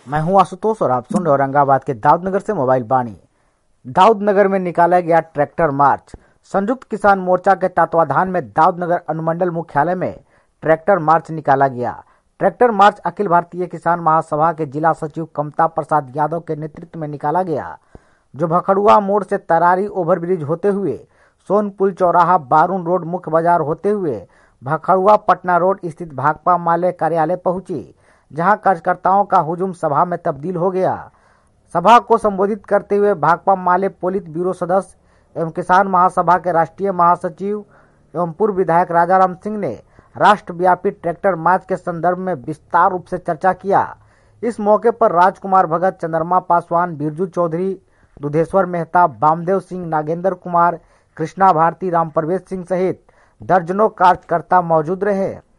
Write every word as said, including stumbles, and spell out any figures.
मैं हूं आशुतोष और आप सुन रहे औरंगाबाद के दाऊदनगर से मोबाइल बानी। दाऊदनगर में निकाला गया ट्रैक्टर मार्च। संयुक्त किसान मोर्चा के तत्वाधान में दाऊदनगर अनुमंडल मुख्यालय में ट्रैक्टर मार्च निकाला गया। ट्रैक्टर मार्च अखिल भारतीय किसान महासभा के जिला सचिव कमता प्रसाद यादव के नेतृत्व में निकाला गया, जो भखड़ुआ मोड़ से तरारी ओवरब्रिज होते हुए सोनपुल चौराहा बारून रोड मुख्य बाजार होते हुए भखड़ुआ पटना रोड स्थित भाकपा माले कार्यालय पहुंची, जहां कार्यकर्ताओं का हुजूम सभा में तब्दील हो गया। सभा को संबोधित करते हुए भाकपा माले पोलित ब्यूरो सदस्य एवं किसान महासभा के राष्ट्रीय महासचिव एवं पूर्व विधायक राजाराम सिंह ने राष्ट्रव्यापी ट्रैक्टर मार्च के संदर्भ में विस्तार रूप से चर्चा किया। इस मौके पर राजकुमार भगत, चंद्रमा पासवान, बिरजू चौधरी, दुधेश्वर मेहता, बामदेव सिंह, नागेंद्र कुमार, कृष्णा भारती, राम प्रवेश सिंह सहित दर्जनों कार्यकर्ता मौजूद रहे।